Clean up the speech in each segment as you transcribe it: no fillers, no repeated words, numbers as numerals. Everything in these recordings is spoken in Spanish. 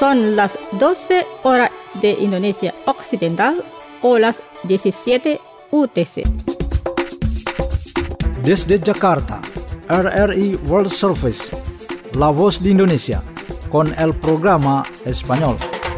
Son las 12 horas de Indonesia Occidental o las 17 UTC. Desde Jakarta, RRI World Service, La Voz de Indonesia, con el programa español.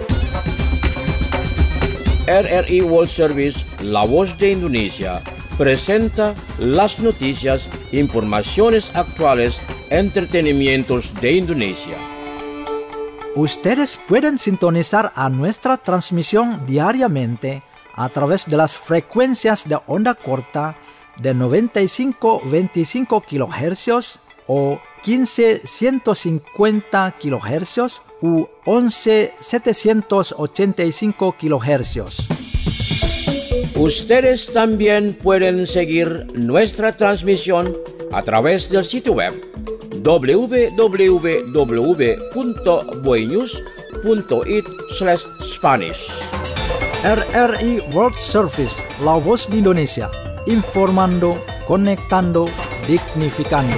RRI World Service, La Voz de Indonesia, presenta las noticias, informaciones actuales, entretenimientos de Indonesia. Ustedes pueden sintonizar a nuestra transmisión diariamente a través de las frecuencias de onda corta de 95-25 kHz o 15-150 kHz u 11-785 kHz. Ustedes también pueden seguir nuestra transmisión a través del sitio web www.boenews.it/Spanish. RRI World Service, La Voz de Indonesia, informando, conectando, dignificando.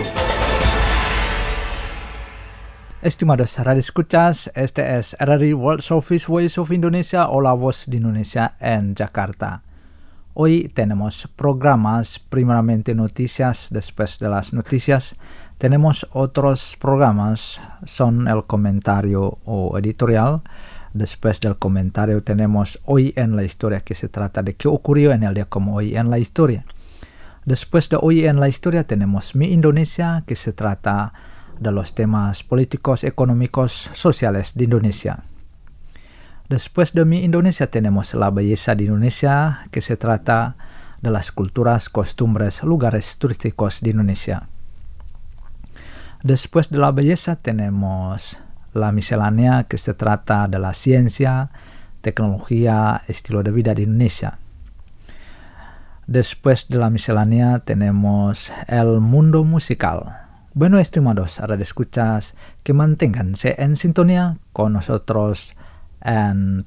Estimados radioescuchas, este es RRI World Service Voice of Indonesia o La Voz de Indonesia en Jakarta. Hoy tenemos programas, primeramente noticias, después de las noticias tenemos otros programas, son el comentario o editorial. Después del comentario tenemos Hoy en la Historia, que se trata de qué ocurrió en el día como hoy en la historia. Después de Hoy en la Historia tenemos Mi Indonesia, que se trata de los temas políticos, económicos, sociales de Indonesia. Después de Mi Indonesia tenemos La Belleza de Indonesia, que se trata de las culturas, costumbres, lugares turísticos de Indonesia. Después de La Belleza tenemos La Miscelánea, que se trata de la ciencia, tecnología, estilo de vida de Indonesia. Después de La Miscelánea tenemos El Mundo Musical. Bueno, estimados radioescuchas, que manténganse en sintonía con nosotros en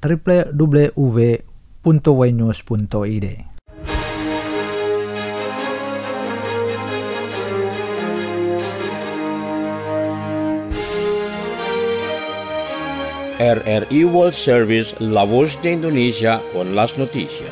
www.boenews.id. RRI World Service, La Voz de Indonesia, con las noticias.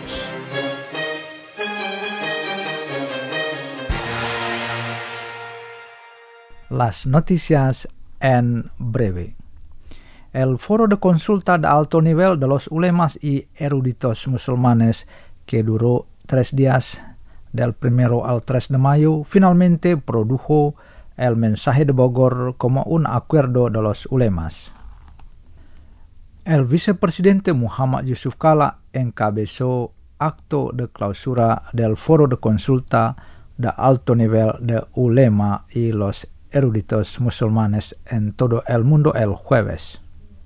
Las noticias en breve. El foro de consulta de alto nivel de los ulemas y eruditos musulmanes, que duró 3 días, del 1 al 3 de mayo, finalmente produjo el mensaje de Bogor como un acuerdo de los ulemas. El vicepresidente Muhammad Yusuf Kala encabezó acto de clausura del foro de consulta de alto nivel de ulema y los eruditos musulmanes en todo el mundo el jueves.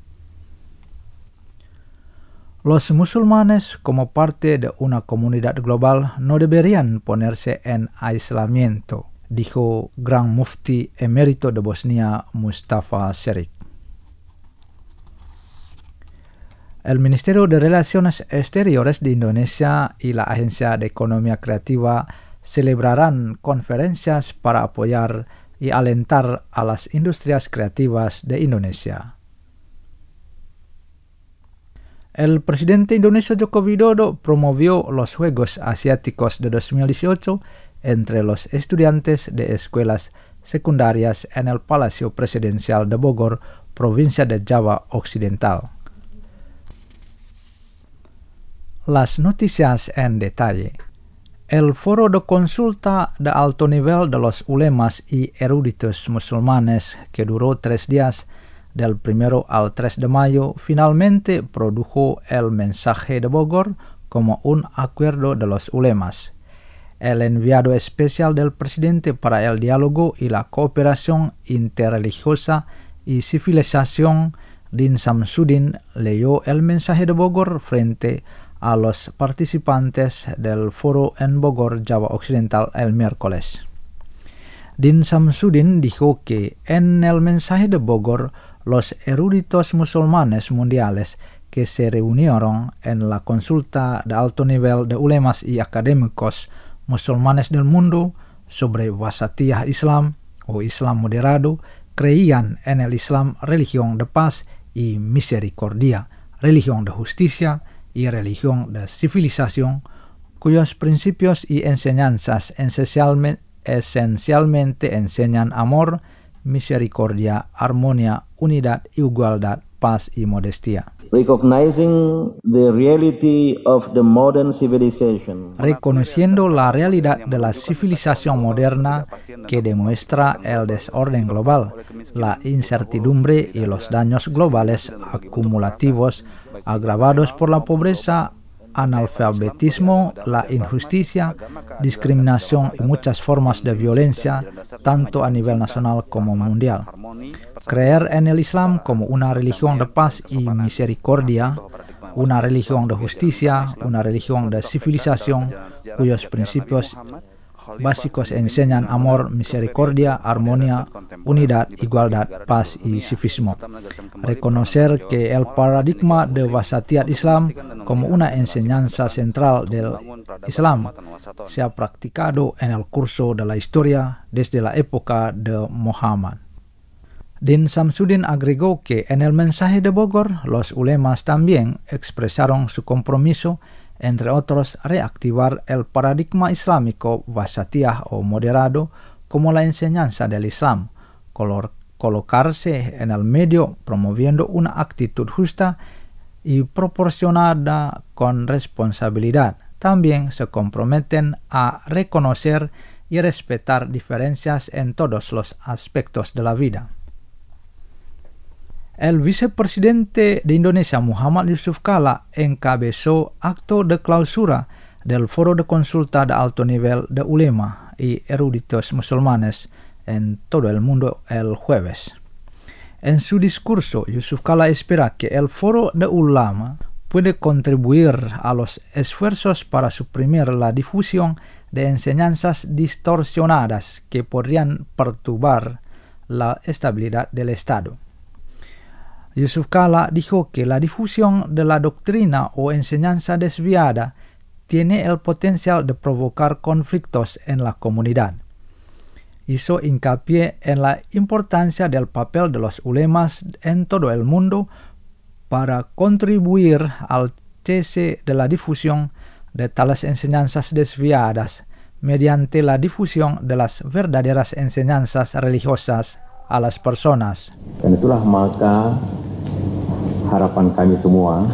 Los musulmanes, como parte de una comunidad global, no deberían ponerse en aislamiento, dijo Gran Mufti Emérito de Bosnia, Mustafa Sherik. El Ministerio de Relaciones Exteriores de Indonesia y la Agencia de Economía Creativa celebrarán conferencias para apoyar y alentar a las industrias creativas de Indonesia. El presidente indonesio Joko Widodo promovió los Juegos Asiáticos de 2018 entre los estudiantes de escuelas secundarias en el Palacio Presidencial de Bogor, provincia de Java Occidental. Las noticias en detalle. El foro de consulta de alto nivel de los ulemas y eruditos musulmanes, que duró 3 días, del 1 al 3 de mayo, finalmente produjo el mensaje de Bogor como un acuerdo de los ulemas. El enviado especial del presidente para el diálogo y la cooperación interreligiosa y civilización, Din Samsudin, leyó el mensaje de Bogor frente a los participantes del foro en Bogor, Java Occidental, el miércoles. Din Samsudin dijo que en el mensaje de Bogor, los eruditos musulmanes mundiales que se reunieron en la consulta de alto nivel de ulemas y académicos musulmanes del mundo sobre Wasatiyah Islam o Islam moderado creían en el Islam religión de paz y misericordia, religión de justicia y religión de civilización, cuyos principios y enseñanzas esencialmente enseñan amor, misericordia, armonía, unidad, igualdad, paz y modestia. Recognizing the reality of the modern civilization. Reconociendo la realidad de la civilización moderna que demuestra el desorden global, la incertidumbre y los daños globales acumulativos agravados por la pobreza, analfabetismo, la injusticia, discriminación y muchas formas de violencia, tanto a nivel nacional como mundial. Creer en el Islam como una religión de paz y misericordia, una religión de justicia, una religión de civilización, cuyos principios básicos enseñan amor, misericordia, armonía, unidad, igualdad, paz y civismo. Reconocer que el paradigma de Wasatiyat Islam como una enseñanza central del Islam se ha practicado en el curso de la historia desde la época de Muhammad. Din Samsudin agregó que en el mensaje de Bogor, los ulemas también expresaron su compromiso, entre otros, reactivar el paradigma islámico wasatiyah o moderado como la enseñanza del Islam, colocarse en el medio promoviendo una actitud justa y proporcionada con responsabilidad. También se comprometen a reconocer y respetar diferencias en todos los aspectos de la vida. El vicepresidente de Indonesia, Muhammad Yusuf Kalla, encabezó acto de clausura del Foro de Consulta de Alto Nivel de Ulema y Eruditos Musulmanes en todo el mundo el jueves. En su discurso, Yusuf Kalla espera que el Foro de Ulama puede contribuir a los esfuerzos para suprimir la difusión de enseñanzas distorsionadas que podrían perturbar la estabilidad del Estado. Yusuf Kalla dijo que la difusión de la doctrina o enseñanza desviada tiene el potencial de provocar conflictos en la comunidad. Hizo hincapié en la importancia del papel de los ulemas en todo el mundo para contribuir al cese de la difusión de tales enseñanzas desviadas mediante la difusión de las verdaderas enseñanzas religiosas a las personas. Dan itulah maka harapan kami semua.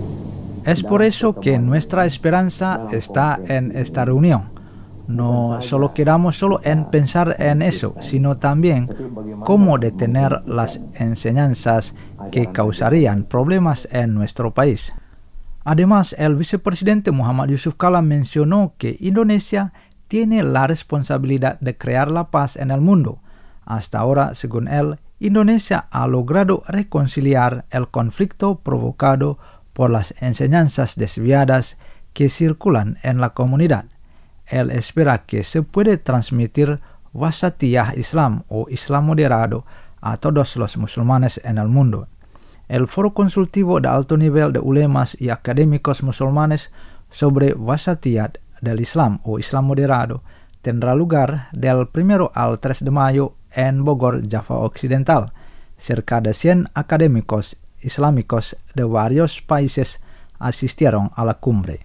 Es por eso que nuestra esperanza está en esta reunión. No solo quedamos en pensar en eso, sino también cómo detener las enseñanzas que causarían problemas en nuestro país. Además, el vicepresidente Muhammad Yusuf Kalla mencionó que Indonesia tiene la responsabilidad de crear la paz en el mundo. Hasta ahora, según él, Indonesia ha logrado reconciliar el conflicto provocado por las enseñanzas desviadas que circulan en la comunidad. Él espera que se puede transmitir Wasatiyah Islam o Islam moderado a todos los musulmanes en el mundo. El Foro Consultivo de Alto Nivel de Ulemas y Académicos Musulmanes sobre Wasatiyat del Islam o Islam moderado tendrá lugar del 1 al 3 de mayo en Bogor, Java Occidental. Cerca de 100 académicos islámicos de varios países asistieron a la cumbre.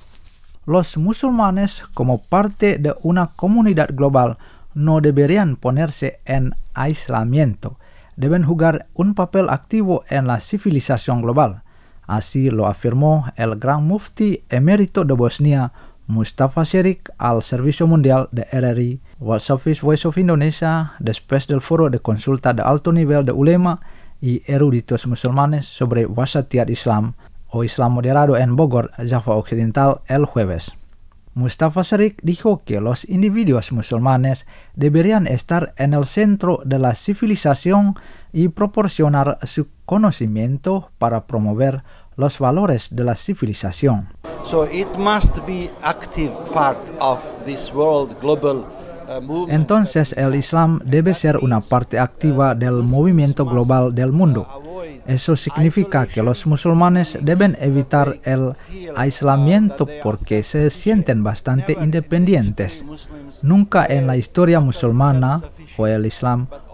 Los musulmanes, como parte de una comunidad global, no deberían ponerse en aislamiento. Deben jugar un papel activo en la civilización global. Así lo afirmó el Gran Mufti Emérito de Bosnia, Mustafa Sherik, al Servicio Mundial de RRI World Service Voice of Indonesia después del Foro de Consulta de Alto Nivel de Ulema y Eruditos Musulmanes sobre Wasatiyat Islam o Islam moderado en Bogor, Java Occidental, el jueves. Mustafa Sherik dijo que los individuos musulmanes deberían estar en el centro de la civilización y proporcionar su conocimiento para promover los valores de la civilización. So it must be active part of this world global movement. Entonces el Islam debe ser una parte activa del movimiento global del mundo. Eso significa que los musulmanes deben evitar el aislamiento porque se sienten bastante independientes. Nunca en la historia musulmana o el Islam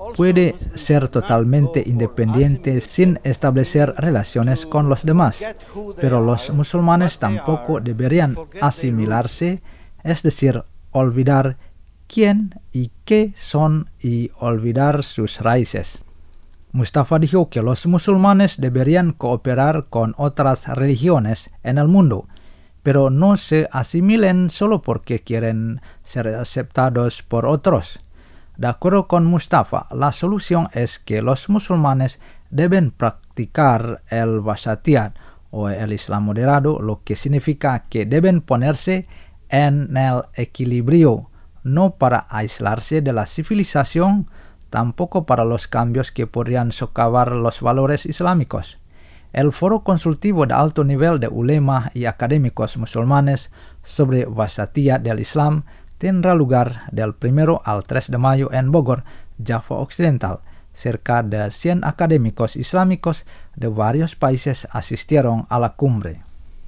puede ser totalmente independiente sin establecer relaciones con los demás, pero los musulmanes tampoco deberían asimilarse, es decir, olvidar quién y qué son y olvidar sus raíces. Mustafa dijo que los musulmanes deberían cooperar con otras religiones en el mundo, pero no se asimilen solo porque quieren ser aceptados por otros. De acuerdo con Mustafa, la solución es que los musulmanes deben practicar el wasatiyat o el Islam moderado, lo que significa que deben ponerse en el equilibrio, no para aislarse de la civilización, tampoco para los cambios que podrían socavar los valores islámicos. El foro consultivo de alto nivel de ulema y académicos musulmanes sobre wasatiyat del Islam tendrá lugar del 1 al 3 de mayo en Bogor, Java Occidental. Cerca de 100 académicos islámicos de varios países asistieron a la cumbre.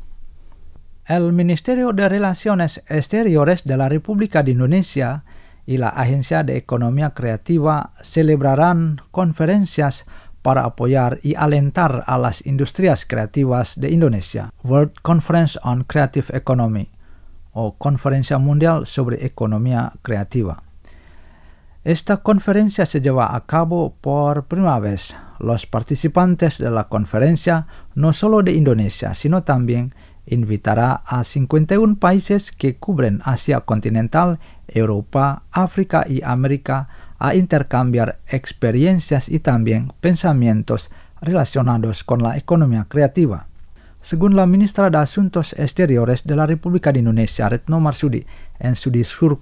El Ministerio de Relaciones Exteriores de la República de Indonesia y la Agencia de Economía Creativa celebrarán conferencias para apoyar y alentar a las industrias creativas de Indonesia, World Conference on Creative Economy, o Conferencia Mundial sobre Economía Creativa. Esta conferencia se lleva a cabo por primera vez. Los participantes de la conferencia, no solo de Indonesia, sino también invitará a 51 países que cubren Asia continental, Europa, África y América a intercambiar experiencias y también pensamientos relacionados con la economía creativa. Según la ministra de Asuntos Exteriores de la República de Indonesia, Retno Marsudi, en su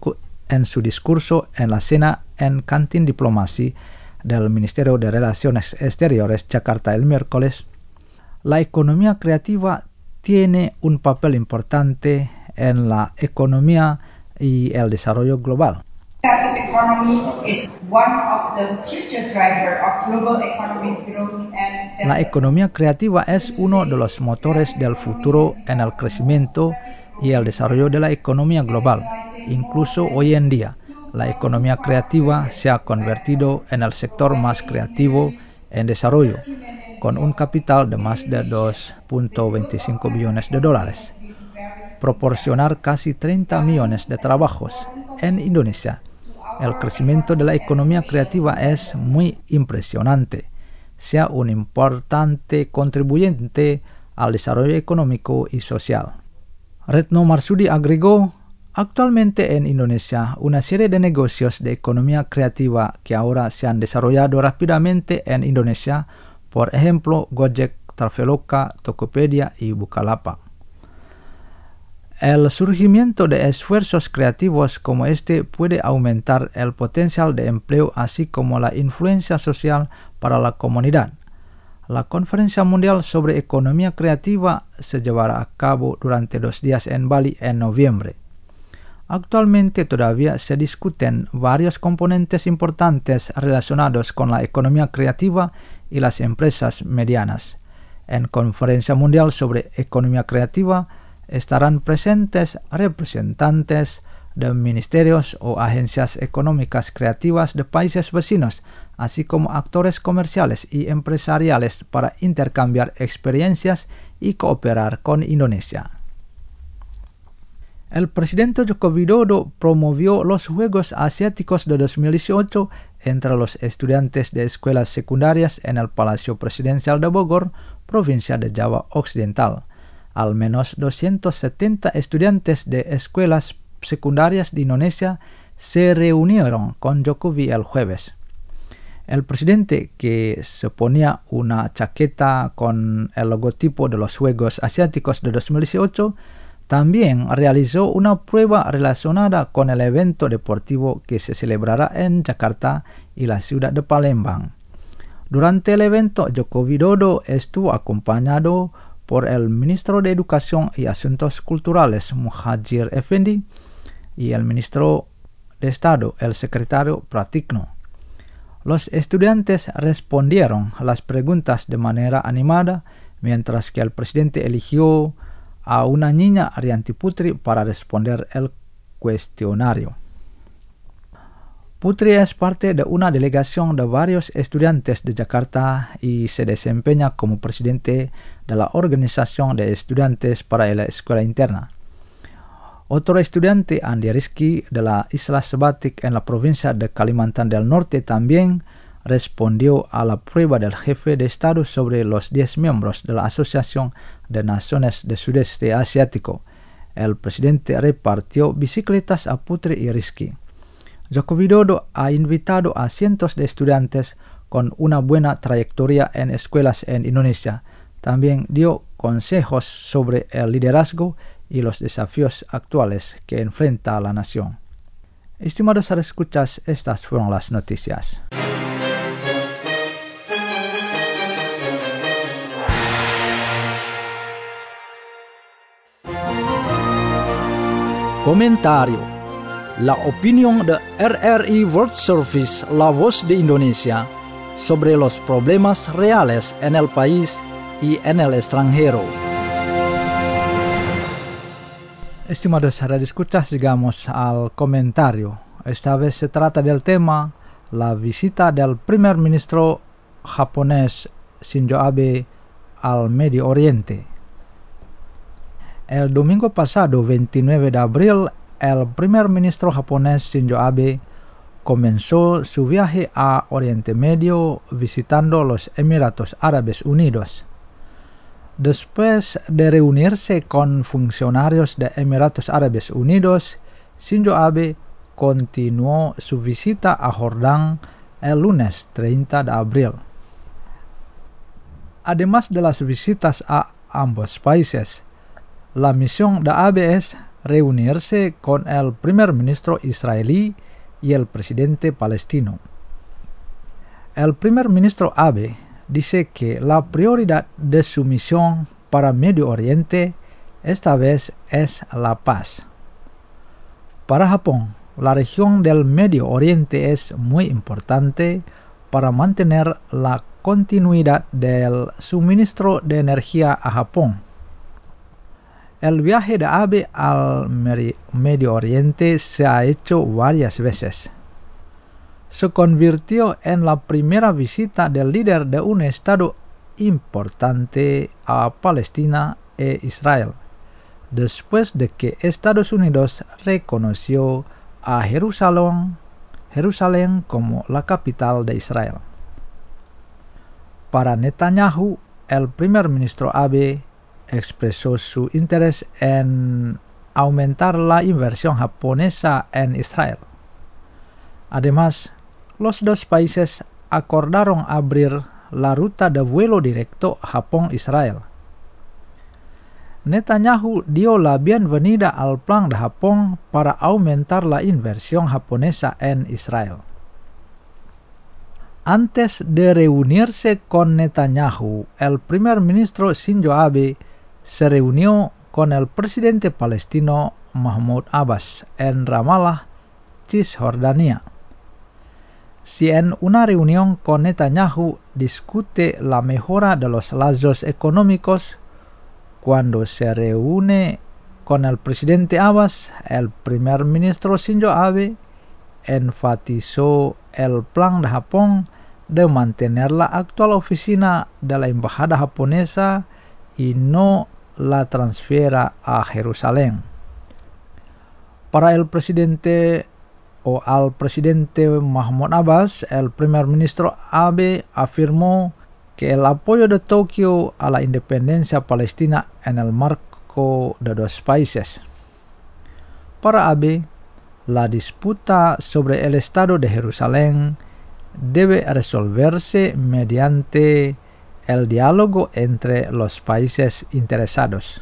discurso en la cena en Kantin Diplomasi del Ministerio de Relaciones Exteriores, Jakarta, el miércoles, la economía creativa tiene un papel importante en la economía y el desarrollo global. Creative economy is one of the future driver of global economic growth and development. La economía creativa es uno de los motores del futuro en el crecimiento y el desarrollo de la economía global. Incluso hoy en día, la economía creativa se ha convertido en el sector más creativo en desarrollo, con un capital de más de 2.25 billones de dólares. Proporcionar casi 30 millones de trabajos en Indonesia. El crecimiento de la economía creativa es muy impresionante, sea un importante contribuyente al desarrollo económico y social. Retno Marsudi agregó, actualmente en Indonesia, una serie de negocios de economía creativa que ahora se han desarrollado rápidamente en Indonesia, por ejemplo, Gojek, Traveloka, Tokopedia y Bukalapak. El surgimiento de esfuerzos creativos como este puede aumentar el potencial de empleo así como la influencia social para la comunidad. La Conferencia Mundial sobre Economía Creativa se llevará a cabo durante 2 días en Bali en noviembre. Actualmente todavía se discuten varios componentes importantes relacionados con la economía creativa y las empresas medianas. En Conferencia Mundial sobre Economía Creativa estarán presentes representantes de ministerios o agencias económicas creativas de países vecinos, así como actores comerciales y empresariales para intercambiar experiencias y cooperar con Indonesia. El presidente Joko Widodo promovió los Juegos Asiáticos de 2018 entre los estudiantes de escuelas secundarias en el Palacio Presidencial de Bogor, provincia de Java Occidental. Al menos 270 estudiantes de escuelas secundarias de Indonesia se reunieron con Jokowi el jueves. El presidente, que se ponía una chaqueta con el logotipo de los Juegos Asiáticos de 2018, también realizó una prueba relacionada con el evento deportivo que se celebrará en Jakarta y la ciudad de Palembang. Durante el evento, Joko Widodo estuvo acompañado por el ministro de Educación y Asuntos Culturales, Muhadjir Effendi, y el ministro de Estado, el secretario Pratikno. Los estudiantes respondieron a las preguntas de manera animada, mientras que el presidente eligió a una niña, Rianti Putri, para responder el cuestionario. Putri es parte de una delegación de varios estudiantes de Jakarta y se desempeña como presidente de la Organización de Estudiantes para la Escuela Interna. Otro estudiante, Andi Rizky, de la Isla Sebatik en la provincia de Kalimantan del Norte, también respondió a la prueba del jefe de Estado sobre los 10 miembros de la Asociación de Naciones del Sudeste Asiático. El presidente repartió bicicletas a Putri y Rizky. Joko Widodo ha invitado a cientos de estudiantes con una buena trayectoria en escuelas en Indonesia. También dio consejos sobre el liderazgo y los desafíos actuales que enfrenta la nación. Estimados escuchas, estas fueron las noticias. Comentario. La opinión de RRI World Service, la voz de Indonesia, sobre los problemas reales en el país y en el extranjero. Estimados radioescuchas, llegamos al comentario. Esta vez se trata del tema la visita del primer ministro japonés Shinzo Abe al Medio Oriente. El domingo pasado, 29 de abril, el primer ministro japonés Shinzo Abe comenzó su viaje a Oriente Medio visitando los Emiratos Árabes Unidos. Después de reunirse con funcionarios de Emiratos Árabes Unidos, Shinzo Abe continuó su visita a Jordán el lunes 30 de abril. Además de las visitas a ambos países, la misión de Abe es reunirse con el primer ministro israelí y el presidente palestino. El primer ministro Abe dice que la prioridad de su misión para Medio Oriente esta vez es la paz. Para Japón, la región del Medio Oriente es muy importante para mantener la continuidad del suministro de energía a Japón. El viaje de Abe al Medio Oriente se ha hecho varias veces. Se convirtió en la primera visita del líder de un estado importante a Palestina e Israel, después de que Estados Unidos reconoció a Jerusalén como la capital de Israel. Para Netanyahu, el primer ministro Abe expresó su interés en aumentar la inversión japonesa en Israel. Además, los dos países acordaron abrir la ruta de vuelo directo Japón-Israel. Netanyahu dio la bienvenida al plan de Japón para aumentar la inversión japonesa en Israel. Antes de reunirse con Netanyahu, el primer ministro Shinzo Abe se reunió con el presidente palestino Mahmoud Abbas en Ramallah, Cisjordania. Si en una reunión con Netanyahu discute la mejora de los lazos económicos, cuando se reúne con el presidente Abbas, el primer ministro Shinzo Abe enfatizó el plan de Japón de mantener la actual oficina de la embajada japonesa y no la transfiera a Jerusalén. Para el presidente Mahmoud Abbas, el primer ministro Abe afirmó que el apoyo de Tokio a la independencia palestina en el marco de dos países. Para Abe, la disputa sobre el Estado de Jerusalén debe resolverse mediante el diálogo entre los países interesados.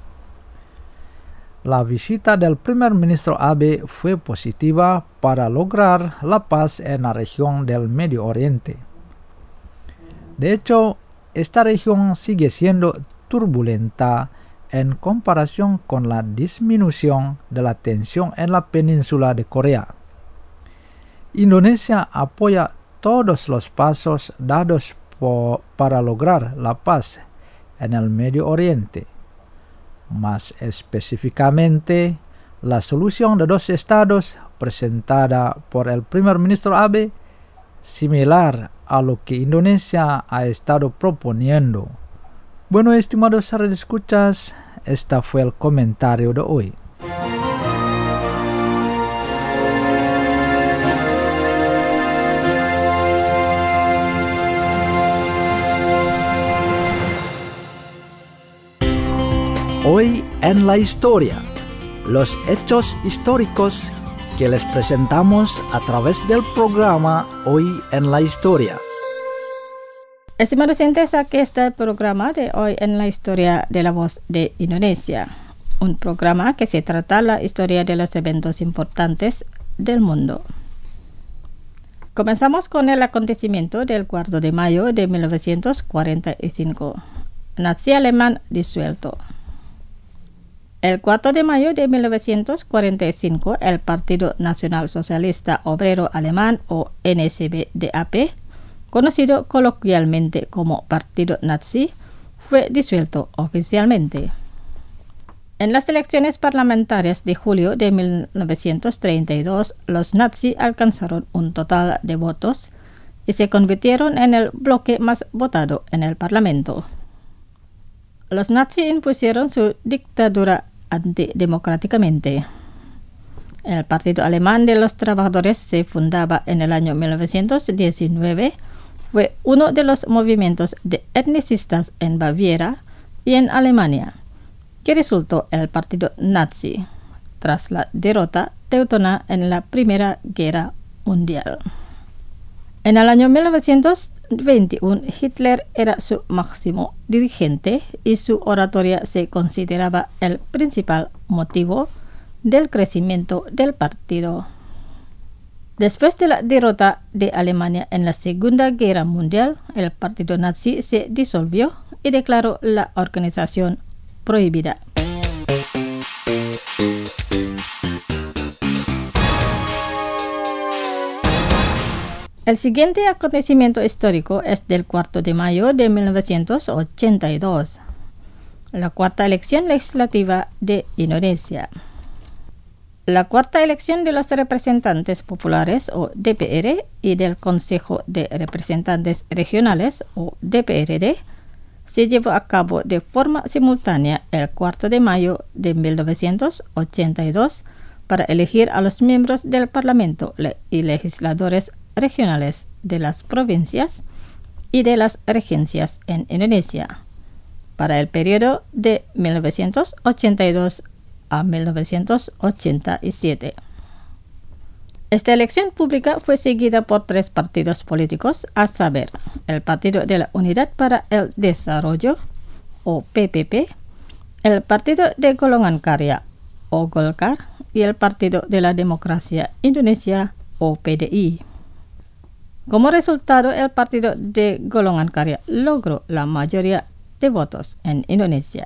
La visita del primer ministro Abe fue positiva para lograr la paz en la región del Medio Oriente. De hecho, esta región sigue siendo turbulenta en comparación con la disminución de la tensión en la península de Corea. Indonesia apoya todos los pasos dados para lograr la paz en el Medio Oriente. Más específicamente, la solución de dos estados presentada por el primer ministro Abe, similar a lo que Indonesia ha estado proponiendo. Bueno, estimados radioescuchas, este fue el comentario de hoy. Hoy en la historia, los hechos históricos que les presentamos a través del programa Hoy en la Historia. Estimados oyentes, aquí está el programa de Hoy en la Historia de la Voz de Indonesia, un programa que se trata la historia de los eventos importantes del mundo. Comenzamos con el acontecimiento del 4 de mayo de 1945, Nazi alemán disuelto. El 4 de mayo de 1945, el Partido Nacional Socialista Obrero Alemán, o NSDAP, conocido coloquialmente como Partido Nazi, fue disuelto oficialmente. En las elecciones parlamentarias de julio de 1932, los nazis alcanzaron un total de votos y se convirtieron en el bloque más votado en el Parlamento. Los nazis impusieron su dictadura antidemocráticamente. El Partido Alemán de los Trabajadores se fundaba en el año 1919. Fue uno de los movimientos de etnicistas en Baviera y en Alemania, que resultó el Partido Nazi tras la derrota teutona en la Primera Guerra Mundial. En el año 1921, Hitler era su máximo dirigente y su oratoria se consideraba el principal motivo del crecimiento del partido. Después de la derrota de Alemania en la Segunda Guerra Mundial, el Partido Nazi se disolvió y declaró la organización prohibida. El siguiente acontecimiento histórico es del 4 de mayo de 1982, la cuarta elección legislativa de Indonesia. La cuarta elección de los representantes populares, o DPR, y del Consejo de Representantes Regionales, o DPRD, se llevó a cabo de forma simultánea el 4 de mayo de 1982 para elegir a los miembros del Parlamento y legisladores regionales de las provincias y de las regencias en Indonesia para el periodo de 1982 a 1987. Esta elección pública fue seguida por 3 partidos políticos, a saber, el Partido de la Unidad para el Desarrollo, o PPP, el Partido de Golongan Karya, o Golkar, y el Partido de la Democracia Indonesia, o PDI. Como resultado, el Partido de Golongan Karya logró la mayoría de votos en Indonesia.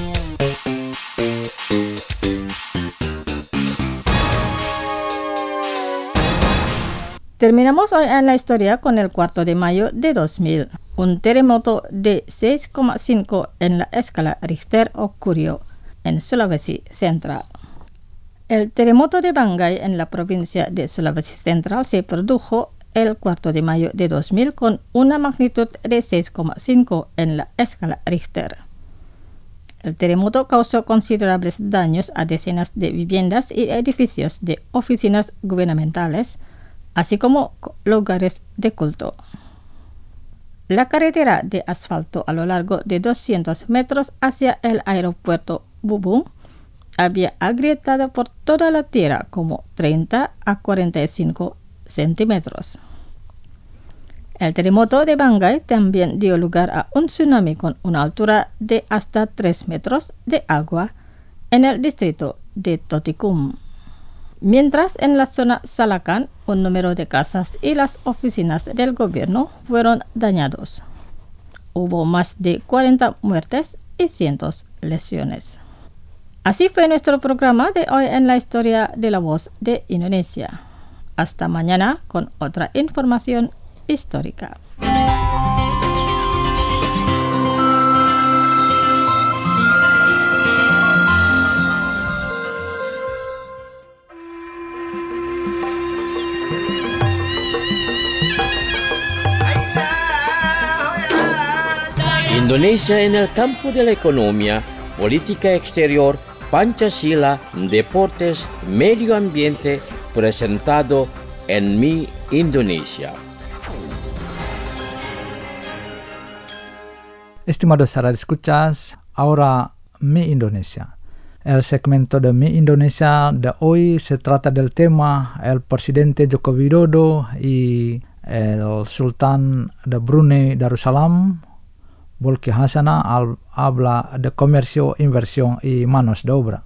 Terminamos hoy en la historia con el 4 de mayo de 2000. Un terremoto de 6,5 en la escala Richter ocurrió en Sulawesi Central. El terremoto de Banggai en la provincia de Sulawesi Central se produjo el 4 de mayo de 2000 con una magnitud de 6,5 en la escala Richter. El terremoto causó considerables daños a decenas de viviendas y edificios de oficinas gubernamentales, así como lugares de culto. La carretera de asfalto a lo largo de 200 metros hacia el aeropuerto Bubung había agrietado por toda la tierra como 30 a 45 centímetros. El terremoto de Banggai también dio lugar a un tsunami con una altura de hasta 3 metros de agua en el distrito de Totikum. Mientras en la zona Salakan, un número de casas y las oficinas del gobierno fueron dañados. Hubo más de 40 muertes y cientos lesiones. Así fue nuestro programa de hoy en la historia de la Voz de Indonesia. Hasta mañana con otra información histórica. Indonesia en el campo de la economía, política exterior, Pancasila, deportes, medio ambiente, presentado en Mi Indonesia. Estimados escuchas, ahora Mi Indonesia. El segmento de Mi Indonesia de hoy se trata del tema el presidente Joko Widodo y el sultán de Brunei Darussalam, Bolkiah Hasanah, habla de comercio, inversión y manos de obra.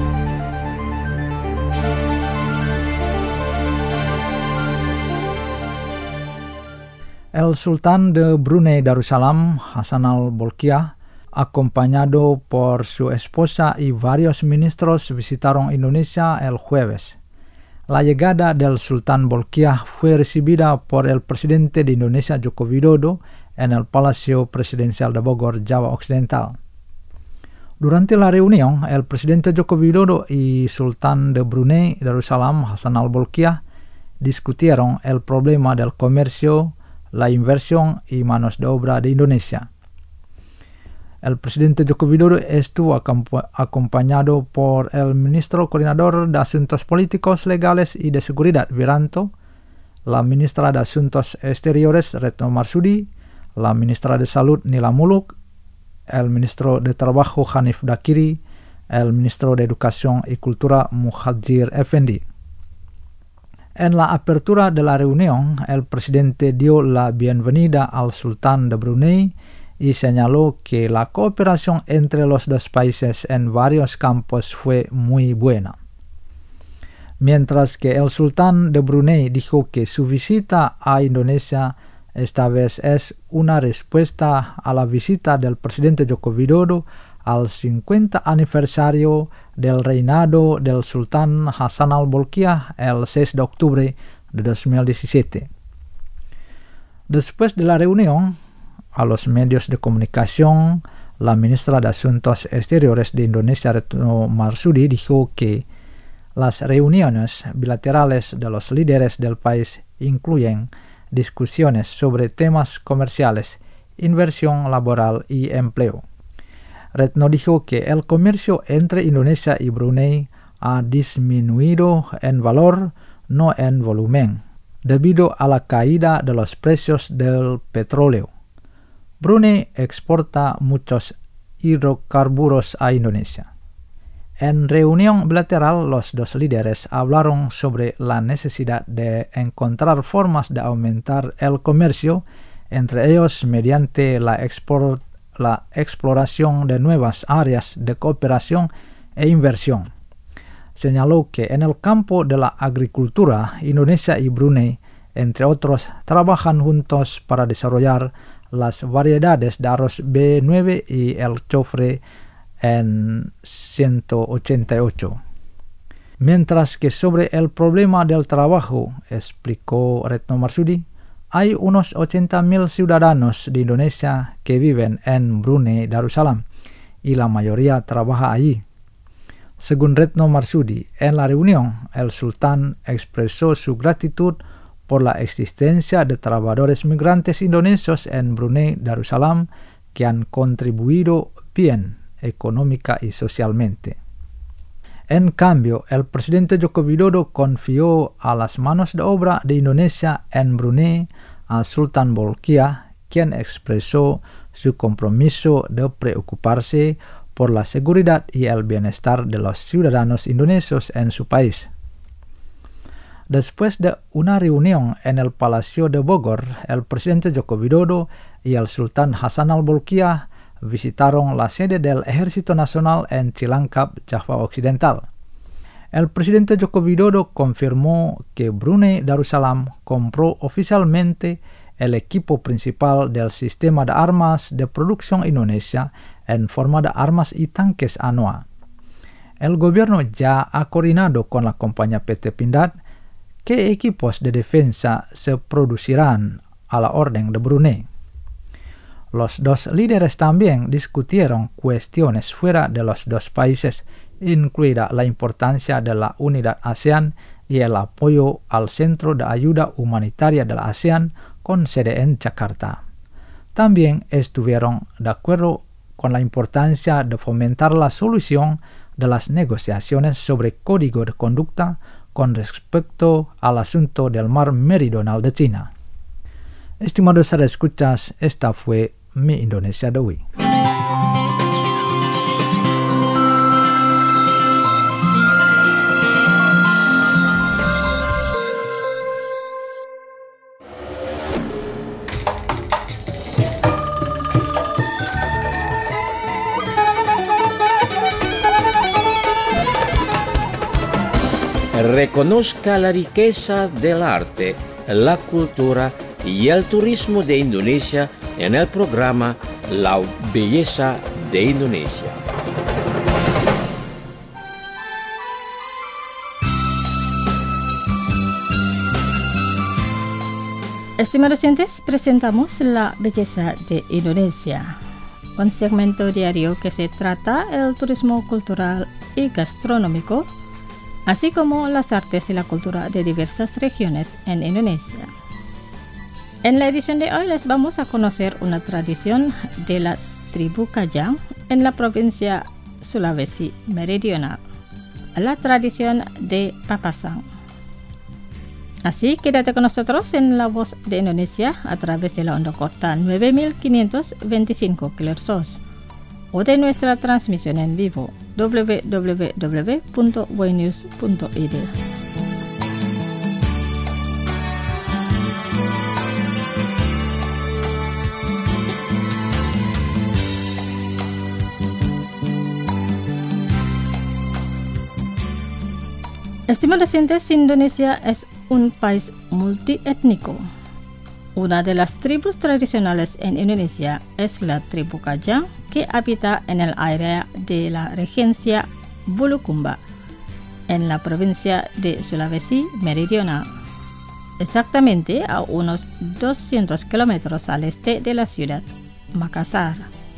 El sultán de Brunei Darussalam, Hasanah Bolkiah, acompañado por su esposa y varios ministros, visitaron Indonesia el jueves. La llegada del sultán Bolkiah fue recibida por el presidente de Indonesia, Joko Widodo, en el Palacio Presidencial de Bogor, Java Occidental. Durante la reunión, el presidente Joko Widodo y sultán de Brunei Darussalam, Hasanah Bolkiah, discutieron el problema del comercio, la inversión y manos de obra de Indonesia. El presidente Joko Widodo estuvo acompañado por el ministro coordinador de Asuntos Políticos, Legales y de Seguridad, Wiranto, la ministra de Asuntos Exteriores, Retno Marsudi, la ministra de Salud, Nila Muluk, el ministro de Trabajo, Hanif Dakiri, el ministro de Educación y Cultura, Muhadjir Effendi. En la apertura de la reunión, el presidente dio la bienvenida al sultán de Brunei y señaló que la cooperación entre los dos países en varios campos fue muy buena. Mientras que el sultán de Brunei dijo que su visita a Indonesia esta vez es una respuesta a la visita del presidente Joko Widodo al 50 aniversario del reinado del sultán Hasanah Bolkiah el 6 de octubre de 2017. Después de la reunión, a los medios de comunicación, la ministra de Asuntos Exteriores de Indonesia, Retno Marsudi, dijo que las reuniones bilaterales de los líderes del país incluyen discusiones sobre temas comerciales, inversión laboral y empleo. Retno dijo que el comercio entre Indonesia y Brunei ha disminuido en valor, no en volumen, debido a la caída de los precios del petróleo. Brunei exporta muchos hidrocarburos a Indonesia. En reunión bilateral, los dos líderes hablaron sobre la necesidad de encontrar formas de aumentar el comercio, entre ellos mediante la exploración de nuevas áreas de cooperación e inversión. Señaló que en el campo de la agricultura, Indonesia y Brunei, entre otros, trabajan juntos para desarrollar las variedades de arroz B9 y el chofre en 188. Mientras que sobre el problema del trabajo, explicó Retno Marsudi, hay unos 80.000 ciudadanos de Indonesia que viven en Brunei Darussalam y la mayoría trabaja allí. Según Retno Marsudi, en la reunión, el sultán expresó su gratitud por la existencia de trabajadores migrantes indonesios en Brunei Darussalam que han contribuido bien económica y socialmente. En cambio, el presidente Joko Widodo confió a las manos de obra de Indonesia en Brunei al sultán Bolkiah, quien expresó su compromiso de preocuparse por la seguridad y el bienestar de los ciudadanos indonesios en su país. Después de una reunión en el Palacio de Bogor, el presidente Joko Widodo y el sultán Hasanah Bolkiah visitaron la sede del Ejército Nacional en Cilangkap, Java Occidental. El presidente Joko Widodo confirmó que Brunei Darussalam compró oficialmente el equipo principal del sistema de armas de producción Indonesia en forma de armas y tanques ANOA. El gobierno ya ha coordinado con la compañía PT Pindad qué equipos de defensa se producirán a la orden de Brunei. Los dos líderes también discutieron cuestiones fuera de los dos países, incluida la importancia de la unidad ASEAN y el apoyo al Centro de Ayuda Humanitaria de la ASEAN con sede en Jakarta. También estuvieron de acuerdo con la importancia de fomentar la solución de las negociaciones sobre código de conducta con respecto al asunto del mar meridional de China. Estimados escuchas, esta fue Mi Indonesia de hoy. Reconozca la riqueza del arte, la cultura y el turismo de Indonesia en el programa La Belleza de Indonesia. Estimados oyentes, presentamos La Belleza de Indonesia, un segmento diario que se trata el turismo cultural y gastronómico, así como las artes y la cultura de diversas regiones en Indonesia. En la edición de hoy les vamos a conocer una tradición de la tribu Kajang en la provincia Sulawesi Meridional, la tradición de Papasang. Así, quédate con nosotros en La Voz de Indonesia a través de la onda corta 9525 kHz o de nuestra transmisión en vivo www.voinews.id. Estimados oyentes, Indonesia es un país multiétnico. Una de las tribus tradicionales en Indonesia es la tribu Kajang, que habita en el área de la regencia Bulukumba, en la provincia de Sulawesi Meridional, exactamente a unos 200 kilómetros al este de la ciudad Makassar.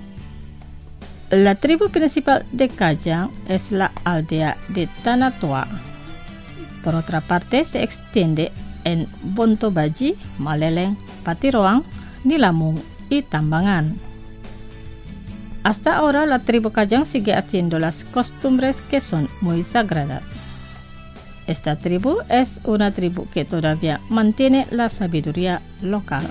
La tribu principal de Kajang es la aldea de Tanatoa. Por otra parte, se extiende en Bontobaji, Maleleng, Patiroang, Nilamung y Tambangan. Hasta ahora, la tribu Kajang sigue haciendo las costumbres que son muy sagradas. Esta tribu es una tribu que todavía mantiene la sabiduría local.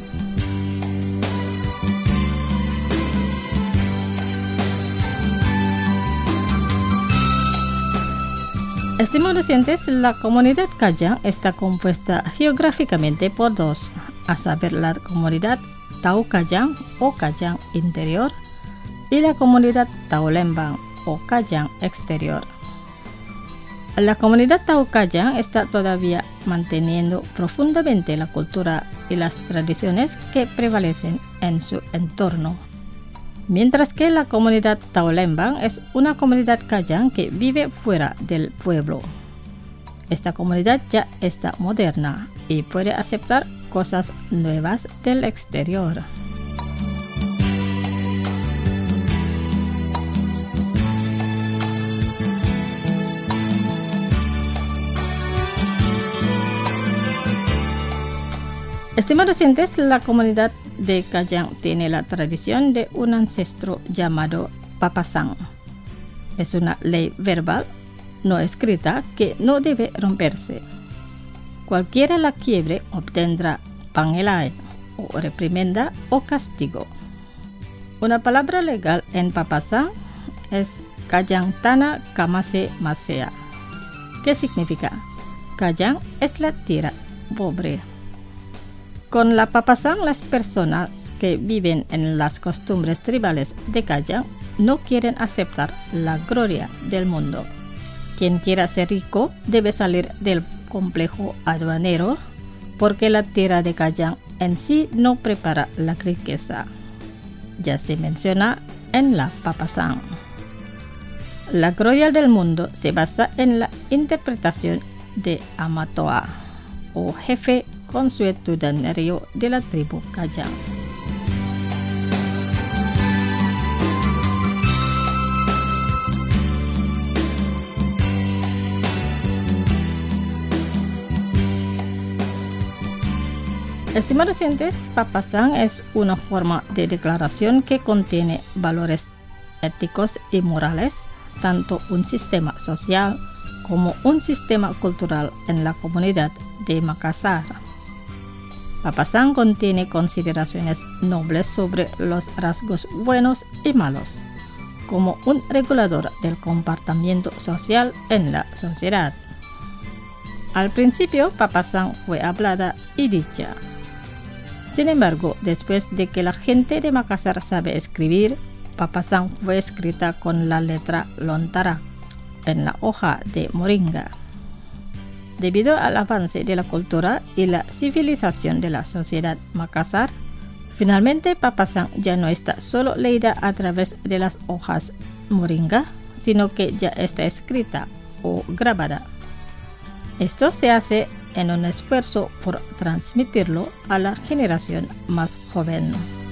Estimados oyentes, la comunidad Kajang está compuesta geográficamente por dos, a saber la comunidad Tau Kajang o Kajang Interior y la comunidad Tau Lembang o Kajang Exterior. La comunidad Tau Kajang está todavía manteniendo profundamente la cultura y las tradiciones que prevalecen en su entorno, mientras que la comunidad Tau Lembang es una comunidad Kajang que vive fuera del pueblo. Esta comunidad ya está moderna y puede aceptar cosas nuevas del exterior. Estimados oyentes, la comunidad de Kajang tiene la tradición de un ancestro llamado Papasang. Es una ley verbal no escrita que no debe romperse. Cualquiera la quiebre obtendrá pangelai o reprimenda o castigo. Una palabra legal en Papasang es Kajang Tana Kamase Masea, que significa Kajang es la tierra pobre. Con la Papasang, las personas que viven en las costumbres tribales de Kajang no quieren aceptar la gloria del mundo. Quien quiera ser rico debe salir del complejo aduanero, porque la tierra de Kajang en sí no prepara la riqueza. Ya se menciona en la Papasang. La gloria del mundo se basa en la interpretación de Amatoa, o jefe consuetudinario de la tribu Kajang. Estimados oyentes, Papasang es una forma de declaración que contiene valores éticos y morales, tanto un sistema social como un sistema cultural en la comunidad de Makassar. Papasang contiene consideraciones nobles sobre los rasgos buenos y malos, como un regulador del comportamiento social en la sociedad. Al principio, Papasang fue hablada y dicha. Sin embargo, después de que la gente de Makassar sabe escribir, Papasang fue escrita con la letra Lontara en la hoja de moringa. Debido al avance de la cultura y la civilización de la sociedad Makassar, finalmente Papasang ya no está solo leída a través de las hojas moringa, sino que ya está escrita o grabada. Esto se hace en un esfuerzo por transmitirlo a la generación más joven.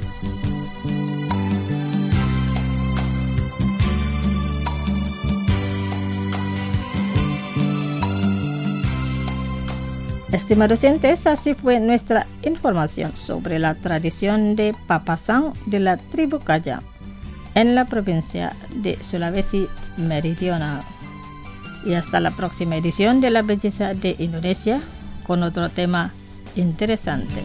Estimados oyentes, así fue nuestra información sobre la tradición de Papasang de la tribu Kajang en la provincia de Sulawesi Meridional. Y hasta la próxima edición de La Belleza de Indonesia con otro tema interesante.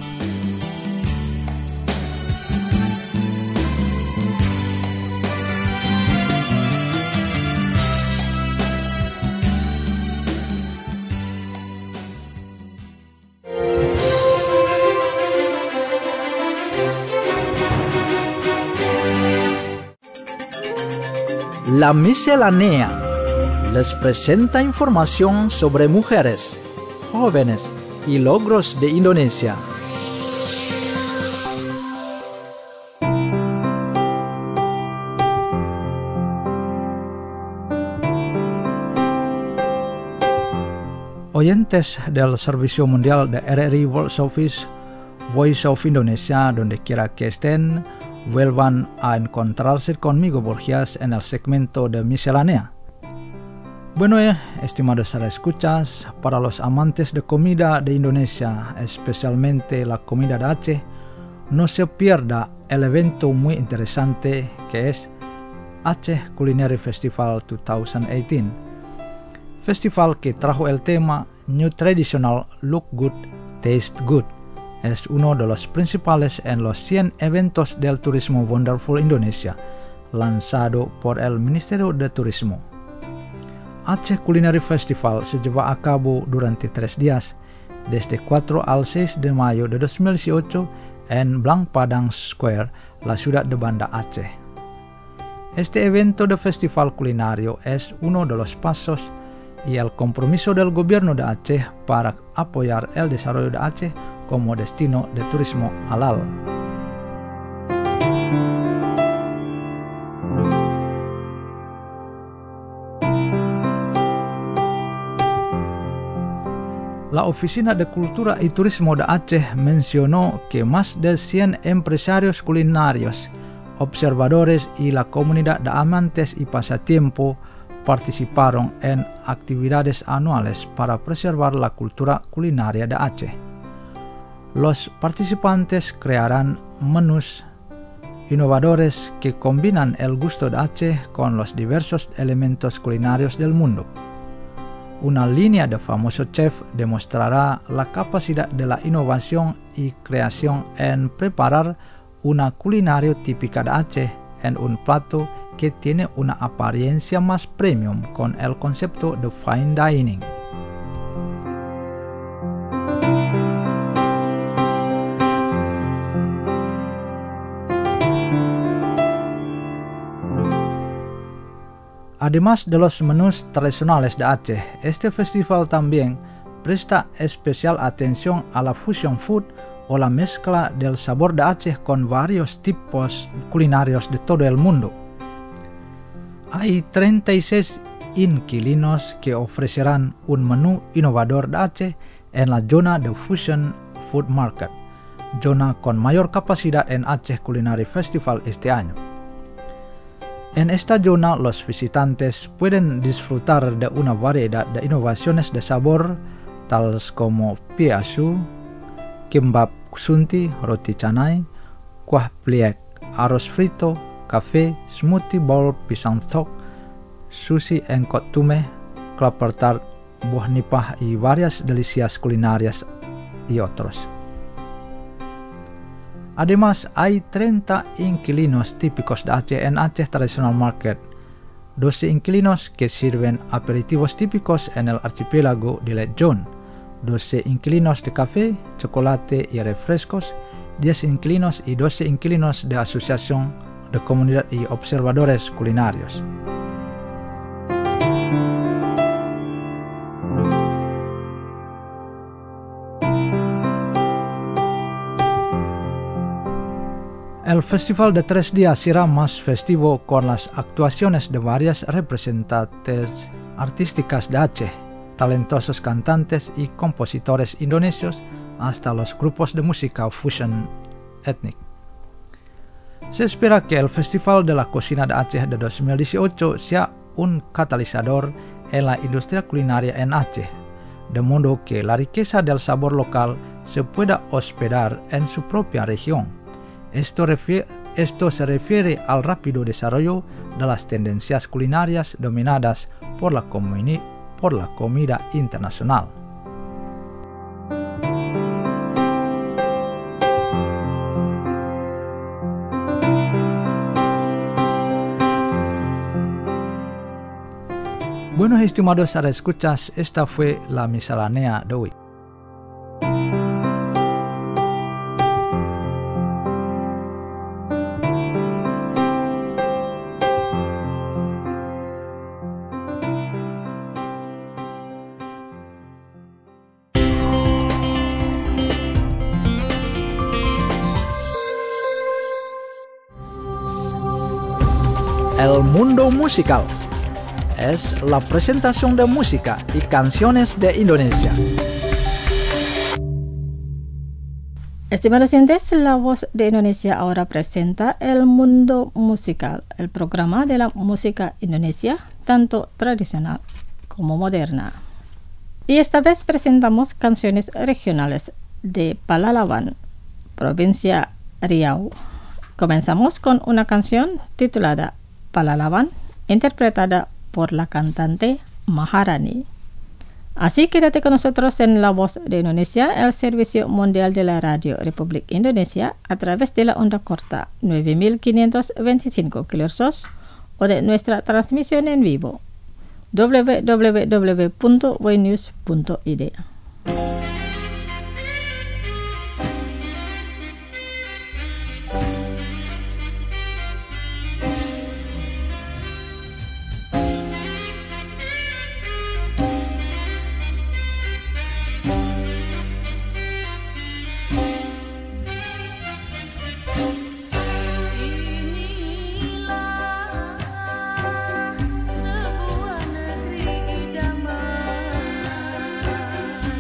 La miscelánea les presenta información sobre mujeres, jóvenes y logros de Indonesia. Oyentes del Servicio Mundial de RRI World Service, Voice of Indonesia, donde quiera que estén, vuelvan a encontrarse conmigo, Borgias, en el segmento de miscelánea. Bueno, estimados escuchas, para los amantes de comida de Indonesia, especialmente la comida de Aceh, no se pierda el evento muy interesante que es Aceh Culinary Festival 2018. Festival que trajo el tema New Traditional Look Good, Taste Good. Es uno de los principales en los 100 eventos del Turismo Wonderful Indonesia, lanzado por el Ministerio de Turismo. Aceh Culinary Festival se lleva a cabo durante 3 días, desde 4 al 6 de mayo de 2018 en Blang Padang Square, la ciudad de Banda Aceh. Este evento de festival culinario es uno de los pasos y el compromiso del gobierno de Aceh para apoyar el desarrollo de Aceh como destino de turismo halal. La Oficina de Cultura y Turismo de Aceh mencionó que más de 100 empresarios culinarios, observadores y la comunidad de amantes y pasatiempo participaron en actividades anuales para preservar la cultura culinaria de Aceh. Los participantes crearán menús innovadores que combinan el gusto de Aceh con los diversos elementos culinarios del mundo. Una línea de famoso chef demostrará la capacidad de la innovación y creación en preparar una culinario típica de Aceh en un plato que tiene una apariencia más premium con el concepto de fine dining. Además de los menús tradicionales de Aceh, este festival también presta especial atención a la fusion food o la mezcla del sabor de Aceh con varios tipos culinarios de todo el mundo. Hay 36 inquilinos que ofrecerán un menú innovador de Aceh en la zona de Fusion Food Market, zona con mayor capacidad en Aceh Culinary Festival este año. En esta zona los visitantes pueden disfrutar de una variedad de innovaciones de sabor, tales como pie asu, kimbap sunti, roti canai, kuah pliek, arroz frito, kafe, smoothie bowl pisang tok, sushi engkot tumeh, clapper tart, buah nipah y varias delicias culinarias y otros. Además, hay 30 inquilinos típicos de Aceh en Aceh Traditional Market, 12 inquilinos que sirven aperitivos típicos en el archipiélago de Leyte John, 12 inquilinos de café, chocolate y refrescos, 10 inquilinos y 12 inquilinos de asociación de comunidad y observadores culinarios. El festival de 3 días será más festivo con las actuaciones de varias representantes artísticas de Aceh, talentosos cantantes y compositores indonesios, hasta los grupos de música fusion étnic. Se espera que el Festival de la Cocina de Aceh de 2018 sea un catalizador en la industria culinaria en Aceh, de modo que la riqueza del sabor local se pueda hospedar en su propia región. Esto se refiere al rápido desarrollo de las tendencias culinarias dominadas por la comida internacional. Bueno, estimados escuchas, esta fue la miscelánea de hoy. El mundo musical es la presentación de música y canciones de Indonesia. Estimados oyentes, La Voz de Indonesia ahora presenta El Mundo Musical, el programa de la música indonesia, tanto tradicional como moderna. Y esta vez presentamos canciones regionales de Palalawan, provincia Riau. Comenzamos con una canción titulada Palalawan, interpretada por la cantante Maharani. Así quédate con nosotros en La Voz de Indonesia, el servicio mundial de la Radio Republik Indonesia, a través de la onda corta 9525 kHz o de nuestra transmisión en vivo www.voinews.id. Sebuah negeri idaman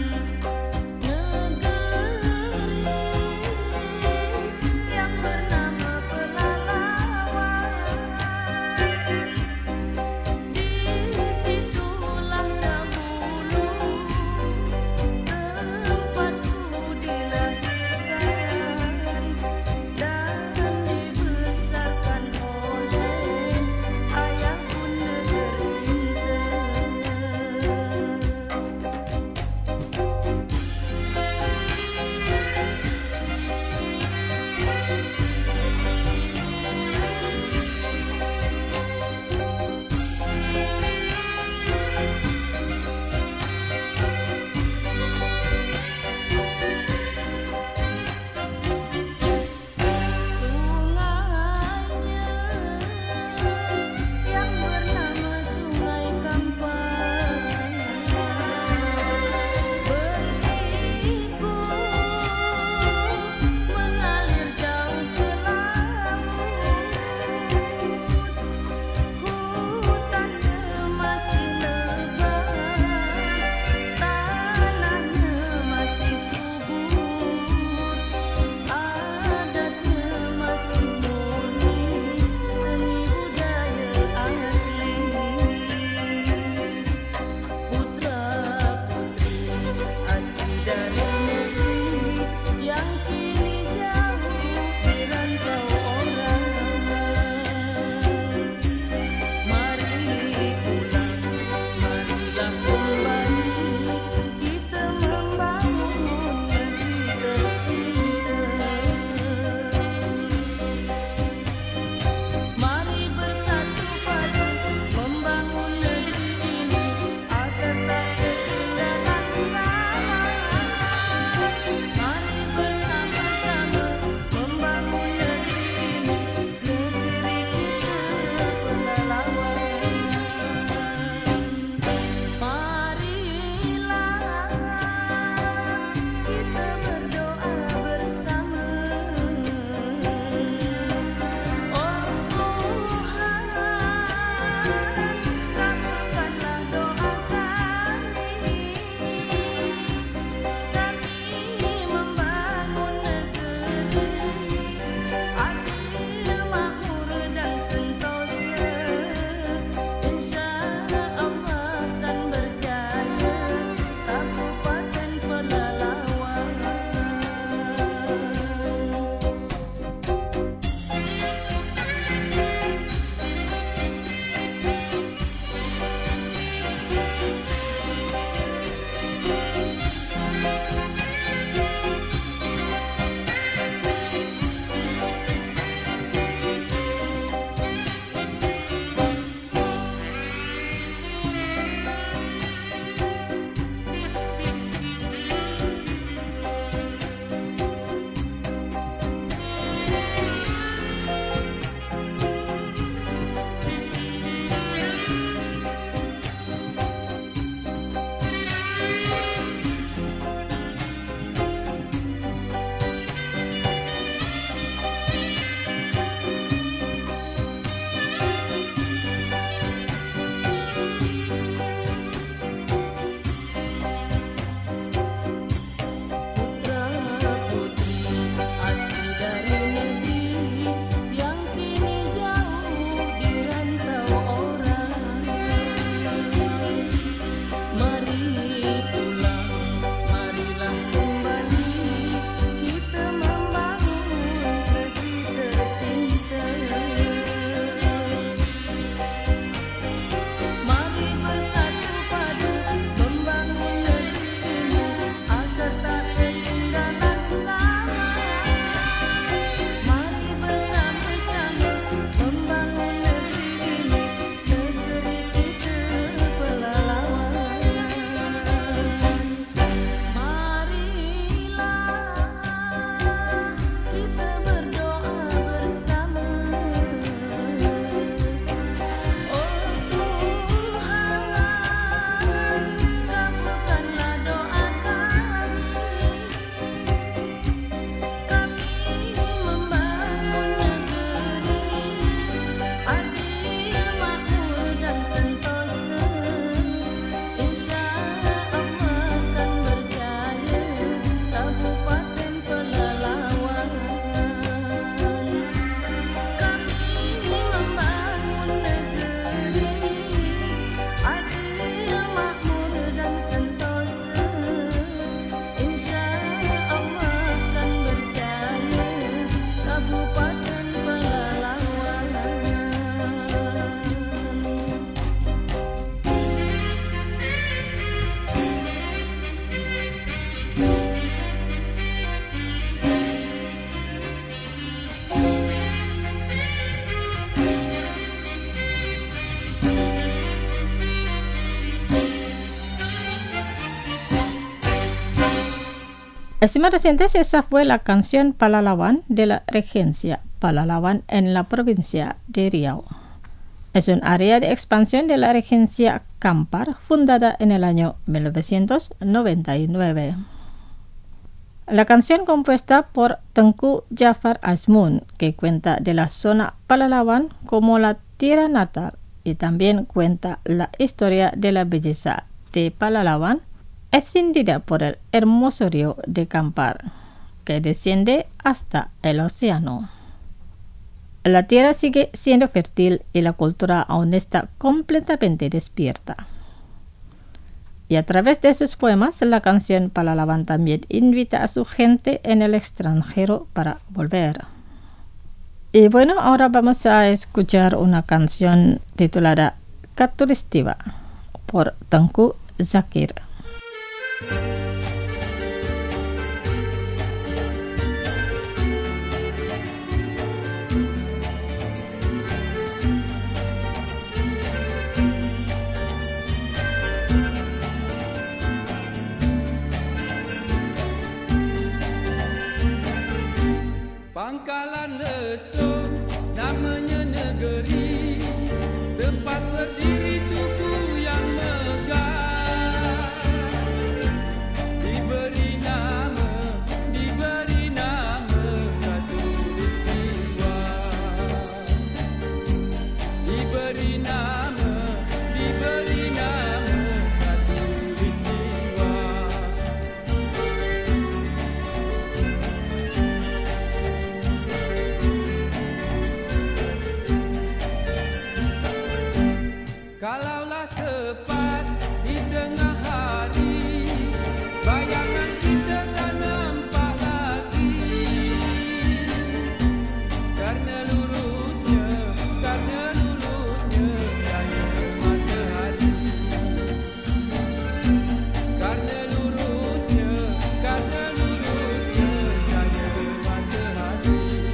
Es más reciente, esa fue la canción Palalawan de la Regencia Palalawan en la provincia de Riau. Es un área de expansión de la Regencia Kampar, fundada en el año 1999. La canción compuesta por Tengku Jafar Azmun, que cuenta de la zona Palalawan como la tierra natal y también cuenta la historia de la belleza de Palalawan, es cindida por el hermoso río de Kampar, que desciende hasta el océano. La tierra sigue siendo fértil y la cultura aún está completamente despierta. Y a través de sus poemas, la canción Palalawan también invita a su gente en el extranjero para volver. Y bueno, ahora vamos a escuchar una canción titulada Katulistiwa por Tengku Zakir. Pangkalan Leso namanya negeri, tempat berdiri tugu yang megah. Diberi nama Katulistiwa. Diberi nama Katulistiwa. Kalaulah tepat di tengah hari, bayangan kita tak nampak lagi. Karena lurusnya cahaya matahari. Karena lurusnya cahaya matahari.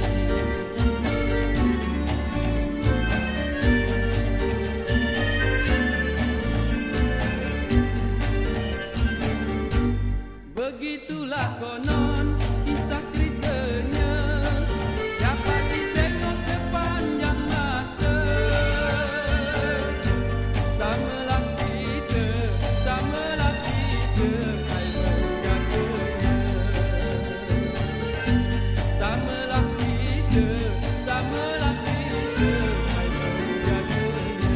Begitulah konon kisah ceritanya, dapat ditengok sepanjang masa. Samalah kita, hai menjaganya. Samalah kita, hai menjaganya.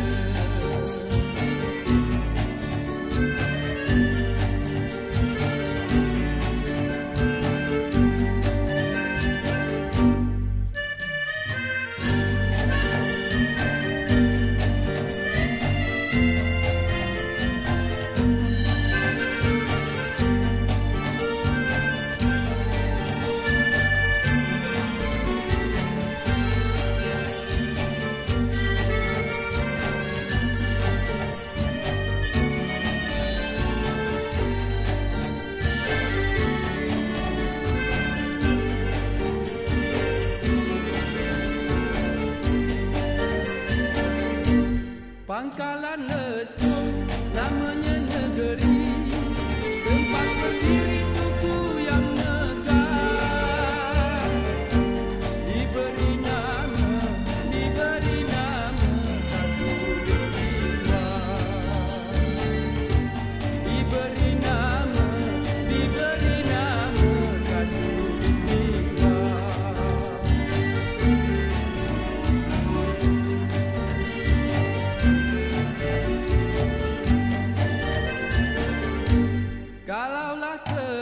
Pangkalan Leso namanya negeri, tempat berdiri tugu yang megah. Diberi nama Katulistiwa. Diberi nama Katulistiwa. Kalaulah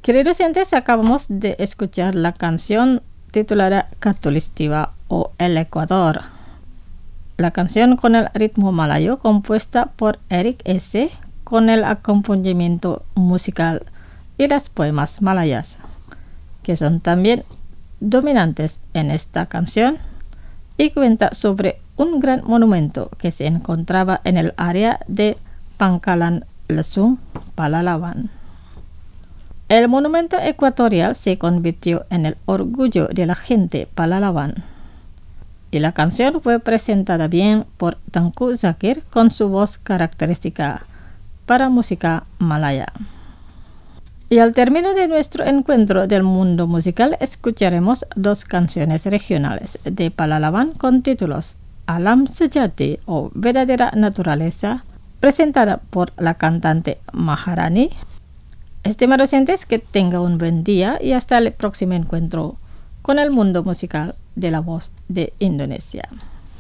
Queridos oyentes, acabamos de escuchar la canción titulada Katulistiwa o El Ecuador. La canción con el ritmo malayo compuesta por Eric S. con el acompañamiento musical y las poemas malayas, que son también dominantes en esta canción, y cuenta sobre un gran monumento que se encontraba en el área de Pangkalan Lesung, Palalawan. El monumento ecuatorial se convirtió en el orgullo de la gente Palalawan, y la canción fue presentada bien por Tengku Zakir con su voz característica para música malaya. Y al término de nuestro encuentro del mundo musical, escucharemos dos canciones regionales de Palalawan con títulos Alam Sejati o Verdadera Naturaleza, presentada por la cantante Maharani. Estimados oyentes, que tenga un buen día y hasta el próximo encuentro con el mundo musical de la voz de Indonesia.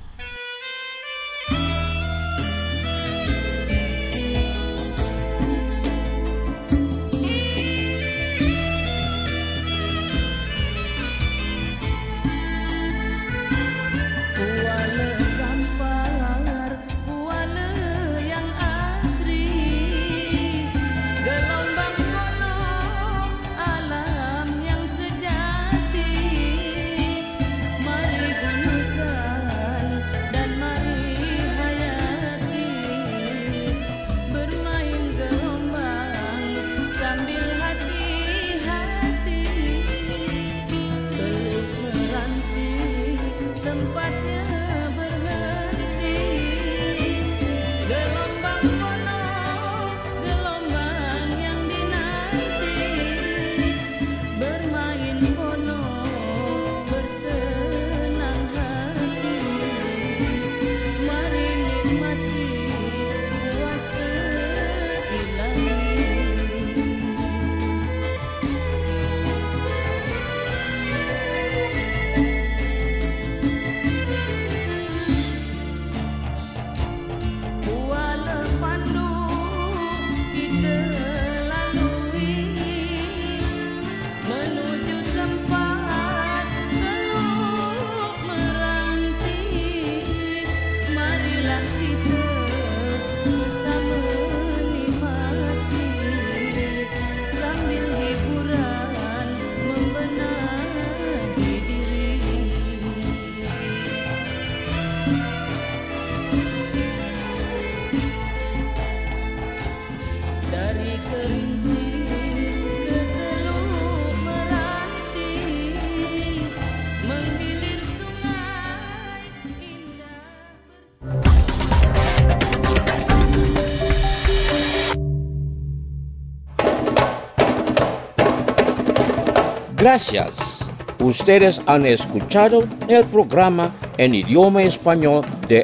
Gracias. Ustedes han escuchado el programa en idioma español de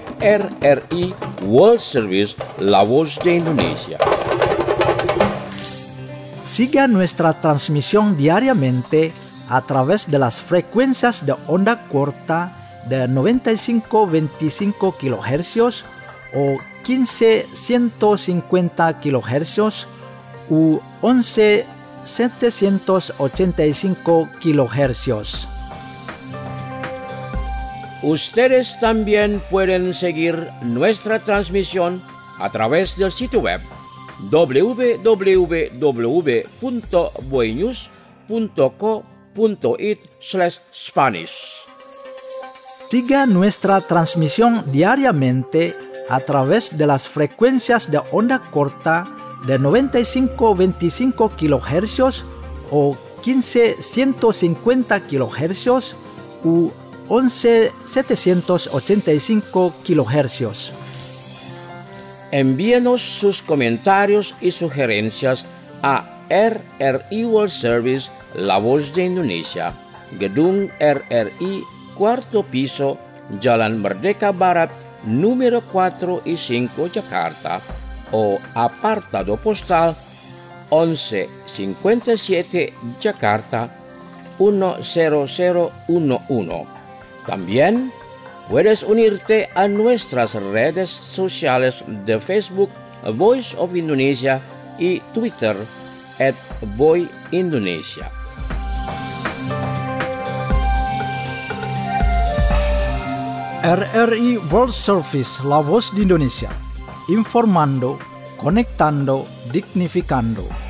RRI World Service, La Voz de Indonesia. Siga nuestra transmisión diariamente a través de las frecuencias de onda corta de 95-25 kHz o 15-150 kHz u 11-785 kHz. Ustedes también pueden seguir nuestra transmisión a través del sitio web www.boenews.co.it/Spanish. Siga nuestra transmisión diariamente a través de las frecuencias de onda corta de 95-25 kHz o 15-150 kHz u 11-785 kHz. Envíenos sus comentarios y sugerencias a RRI World Service, La Voz de Indonesia, Gedung RRI, 4º piso, Jalan Merdeka Barat, número 4 y 5, Jakarta, o apartado postal 1157 Jakarta 10011. También puedes unirte a nuestras redes sociales de Facebook, Voice of Indonesia, y Twitter, @boyindonesia. RRI World Service, la voz di Indonesia. Informando, conectando, dignificando.